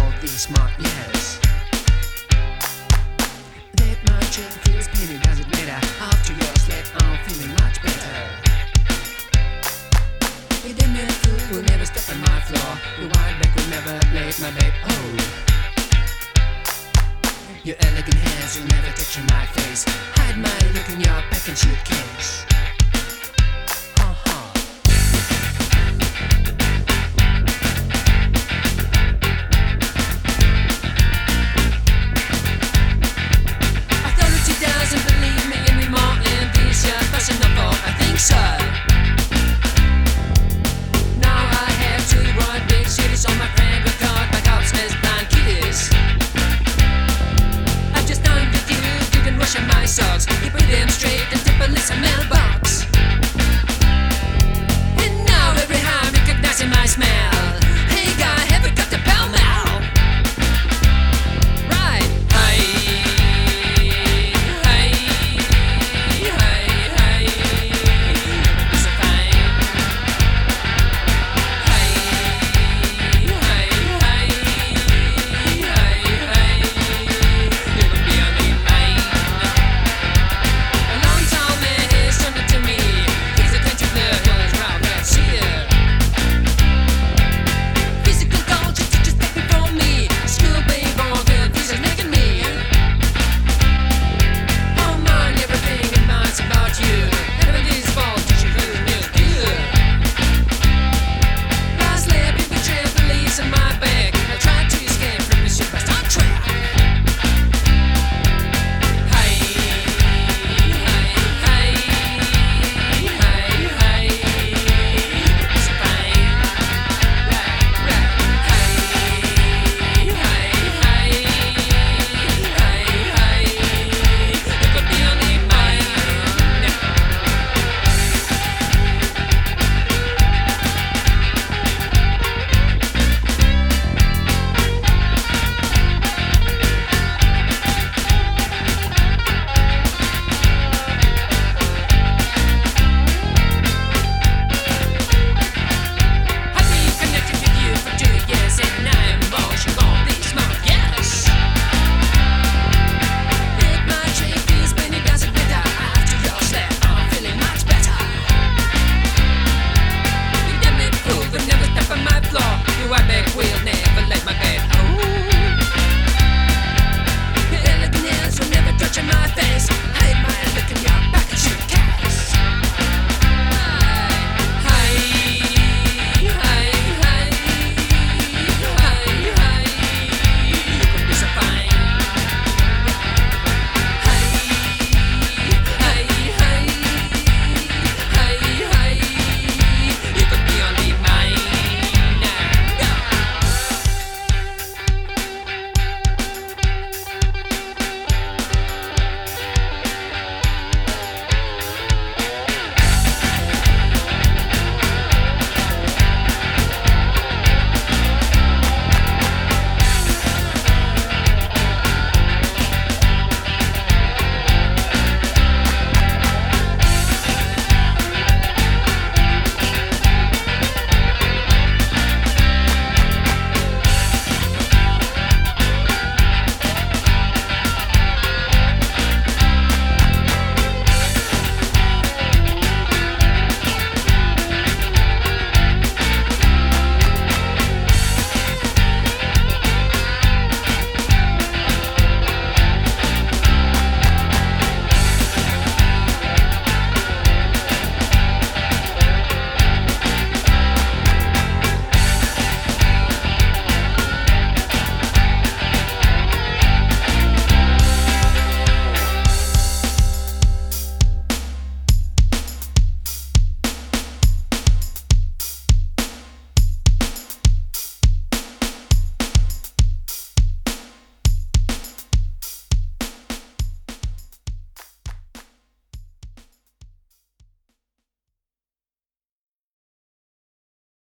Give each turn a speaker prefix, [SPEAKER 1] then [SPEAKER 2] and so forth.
[SPEAKER 1] all these smart years. That my chin feels pain, it doesn't matter. After your sleep, I'm feeling much better. You didn't fool will never step on my floor. Your wide back will never let my babe hold. Your elegant hands will never touch on my face. Hide my look in your back and suitcase.